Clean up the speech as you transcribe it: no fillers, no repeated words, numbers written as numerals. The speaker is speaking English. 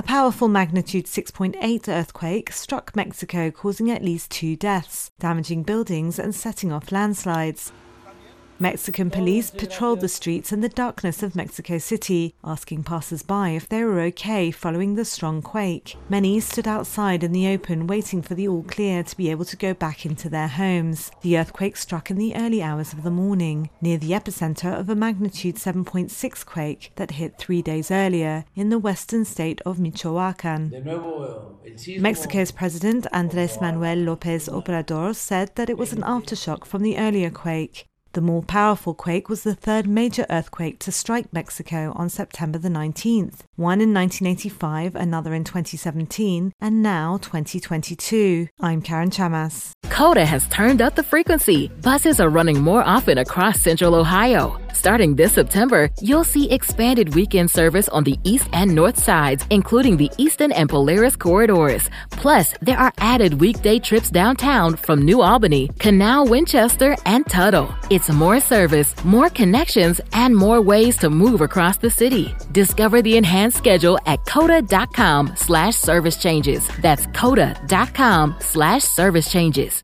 powerful magnitude 6.8 earthquake struck Mexico, causing at least 2 deaths, damaging buildings and setting off landslides. Mexican police patrolled the streets in the darkness of Mexico City, asking passers-by if they were okay following the strong quake. Many stood outside in the open waiting for the all-clear to be able to go back into their homes. The earthquake struck in the early hours of the morning, near the epicenter of a magnitude 7.6 quake that hit 3 days earlier in the western state of Michoacán. Mexico's President Andrés Manuel López Obrador said that it was an aftershock from the earlier quake. The more powerful quake was the third major earthquake to strike Mexico on September the 19th, one in 1985, another in 2017, and now 2022. I'm Karen Chamas. Coda has turned up the frequency. Buses are running more often across Central Ohio. Starting this September, you'll see expanded weekend service on the east and north sides, including the Eastern and Polaris corridors. Plus, there are added weekday trips downtown from New Albany, Canal, Winchester, and Tuttle. It's more service, more connections, and more ways to move across the city. Discover the enhanced schedule at coda.com/service changes. That's coda.com/service changes.